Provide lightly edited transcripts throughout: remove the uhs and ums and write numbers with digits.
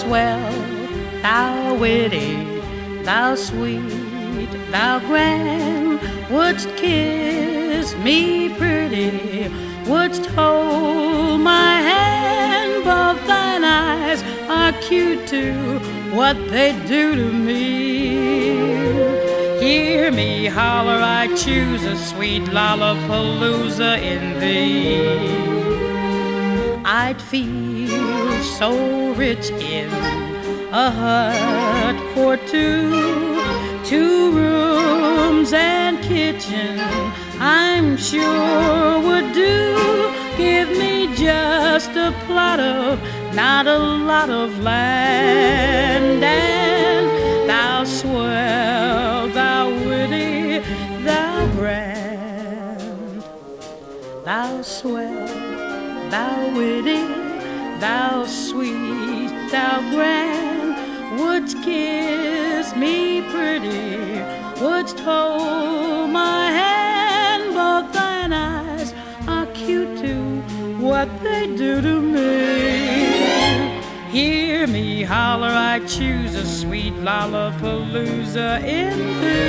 swell, thou witty, thou sweet, thou grand, wouldst kiss me pretty, wouldst hold my hand, both thine eyes are cute too, what they do to me. Hear me holler, I choose a sweet lollapalooza in thee. I'd feel so rich in a hut for two rooms and kitchen, I'm sure would do. Give me just a plot of, not a lot of land, and thou swell, thou witty, thou grand, thou swell, thou witty, thou sweet, thou grand, wouldst kiss me pretty, wouldst hold my hand, both thine eyes are cute too, what they do to me. Hear me holler, I choose a sweet lollapalooza in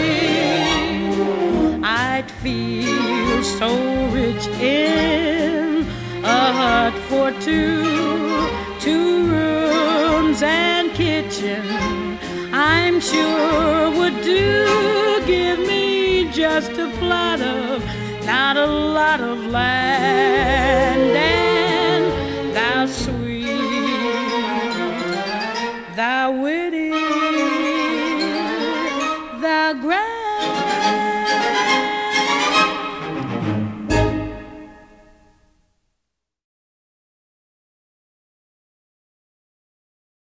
thee. I'd feel so rich in a hut for two rooms and kitchen, I'm sure would do. Give me just a plot of, not a lot of land, and thou sweet, thou will